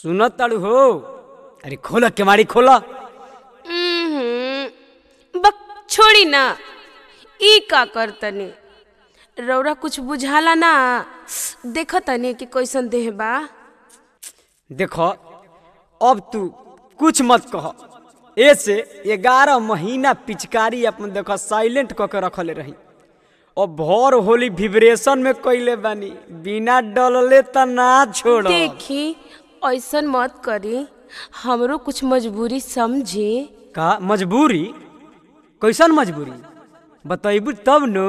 सुनत ताड़ू हो। अरे खोला केवाड़ी खोला। बक छोड़ी ना, ई का करतनी रौरा कुछ बुझाला ना। देख तनी कि कैसन देह बा। देखो अब तू कुछ मत कह। ऐसे 11 महीना पिचकारी अपन देखो साइलेंट क के रखले रही और भर होली विब्रेशन में कइले बानी, बिना डलले त ना छोड़। देखी ऐसन मत करी, हमरो कुछ मजबूरी समझी। का मजबूरी? कैसन मजबूरी बतैबू तब नु।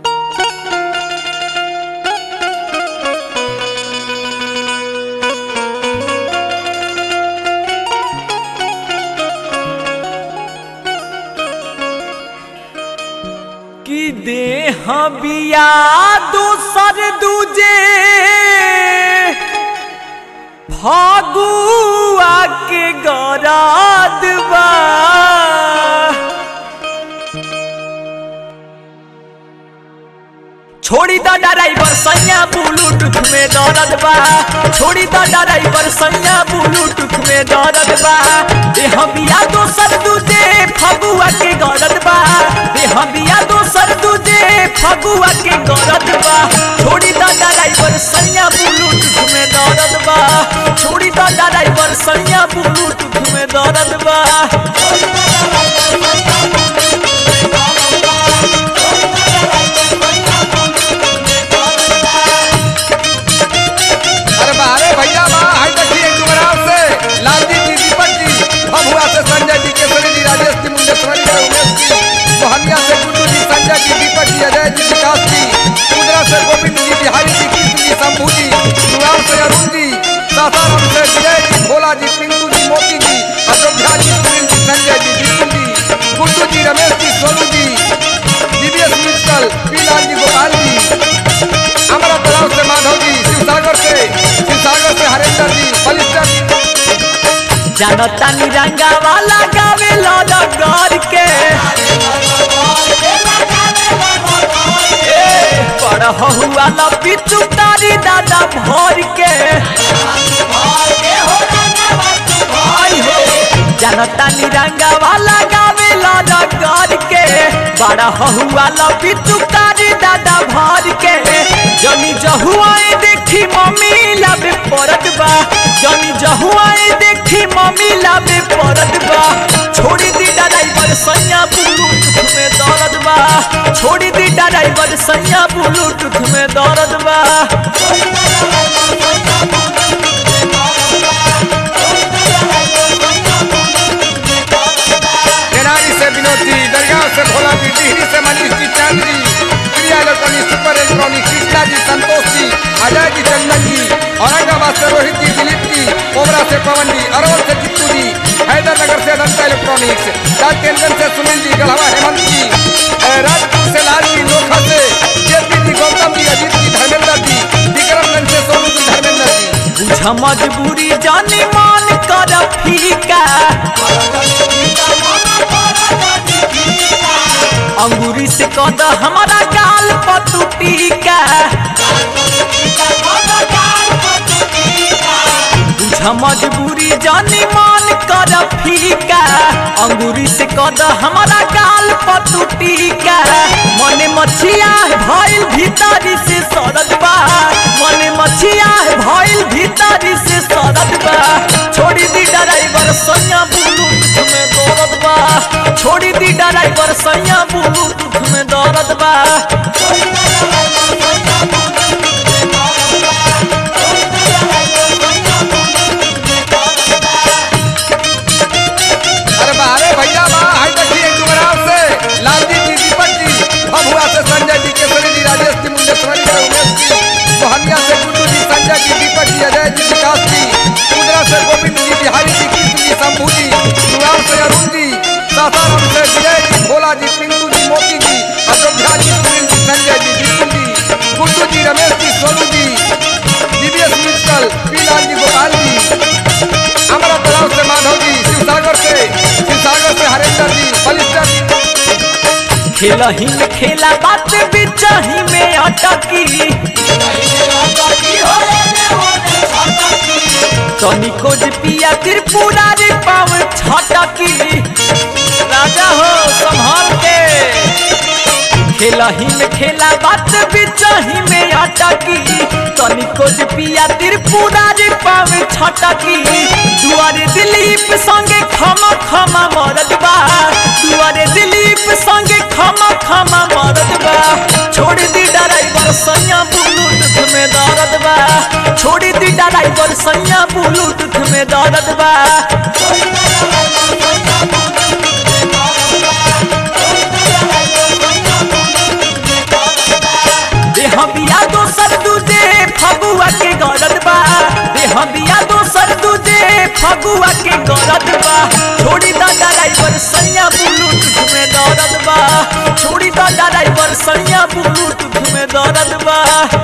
कि देह बिया दूसर दूजे फागुआ के गराद बा। छोड़ी द ड्राइवर सैया ब्लूटूथ में दर्द बा। छोड़ी द ड्राइवर सैया ब्लूटूथ में दर्द बा। देह बिया दोसर दूजे फगुआ के गरद बा। देह बिया दोसर दूजे फगुआ के गरद बा। छोड़ी द ड्राइवर सैया ब्लूटूथ में दर्द बा। छोड़ी द ड्राइवर सैया ब्लूटूथ में दर्द बा। भैया हाय देखिए डुमराव से लालजी जी, दीपक जी, भभुआ से संजय जी, केसरी जी, राजेश जी, मुंडेश्वरी से उमेश जी, मोहनिया से गुड्डू जी, संजय जी, दीपक जी, अजय जी, विकास जी, कुंदरा से गोविंद जी, बिहारी जी, कृष्ण जी, शंभू जी, नुआर से अरुण जी, सासाराम से विजय जी, भोला जी, पिंटू जी, मोती जी, अयोध्या जी, सुनील जी, संजय जी, विपुल जी, गुड्डू जी, रमेश जी, सोनू जी, दिव्येश मित्तल, पीलाल जी, गोपाल जी, हमारा तलाव से माधव जी, शिवसागर से हरेंद्र जी, बलिस्टर जी। जानता निरंगा वाला गावे लड़ के पढ़ हुआ ला पिचु तारी दादा भर के। जानता निरंगा वाला गावे लड़ के बड़ा हुआ ला पिचु तारी दादा भर के। जनी जहुआए देखी मम्मी लाबे परत बा। जनी जहुआए देखी मम्मी लाबे परत बा। छोड़ी दी ड्राइवर सैया ब्लूटूथ में दर्द बा। छोड़ी दी ड्राइवर सैया ब्लूटूथ में दर्द बा। केनारी से विनोद जी, दरगाह से भोला जी, टिहरी से Manish ji, Chand ji, Priya electronic, super electronic, Krishna ji, Santosh जी, अजय जी, चंदन जी, औरंगाबाद से रोहित जी, दिलीप जी, कोबरा से पवन जी, अरवल से चित्तू जी, हैदरनगर से अनंता इलेक्ट्रॉनिक्स, राजकेंद्र से सुनील जी, गढ़वा हेमंत जी, राजपुर से लाल जी, लोखा से जेपी जी, गौतम जी, अजीत जी, धर्मेंद्र जी, विक्रमगंज से सोनू जी, धर्मेंद्र जी। बुझ मजबूरी जाने मान कर फीका। अंगूरी से कद हमारा गाल पतु टीका। बुझ मजबूरी जाने मान कर फीका। अंगूरी से कद हमारा गाल पतु टीका। मने मछिया भइल भीतरी से सरद बा। मने मछिया भइल भीतरी से सरद बा। छोड़ी दी ड्राइवर सैया ब्लूटूथ में दर्द बा। छोड़ी दी ड्राइवर सैया ब्लूटूथ में दर्द बा। अरे भैया हाय देखिए डुमराव से लालजी जी, दीपक जी, भभुआ से संजय जी, केसरी जी, राजेश जी, मुंडेश्वरी से उमेश जी, मोहनिया से गुड्डू जी, संजय जी, दीपक जी, अजय जी, विकास जी, कुंदरा से गोविंद जी, बिहारी जी, कृष्ण जी, शंभू जी, नुआर से अरुण जी, सासाराम से विजय जी, भोला जी, पिंटू जी, मोती जी, अयोध्या जी, सुनील जी, संजय जी, विपुल जी, गुड्डू जी, रमेश जी, सोनू जी, दिव्येश मित्तल, पीलाल जी, गोपाल जी, हमारा तलाव से माधव जी, शिवसागर से हरेंद्र जी, बलिस्टर जी। खेल ही में खेला बात बिचाही में अटकी। तनिको जे पिया त्रिपुरारी पाव छटकी राजा हो संभाल के खेला ही में खेला बात बिचही में अटकी तनिको जे पिया त्रिपुरारी पाव छटकी दुआरे दिलीप संगे खमा खमा मरद बा दुआरे दिलीप संगे खमा खमा मरद बा छोड़ दी ड्राइवर सैया ब्लूटूथ में दर्द बा छोड़ दी ड्राइवर सैया ब्लूटूथ में दर्द बा देह बिया दोसर दूजे फगुआ के गरद बा देह बिया दोसर दूजे फगुआ के गरद बा छोड़ी दा ड्राइवर सैया ब्लूटूथ में दर्द बा छोड़ी दा ड्राइवर सैया ब्लूटूथ में दर्द बा।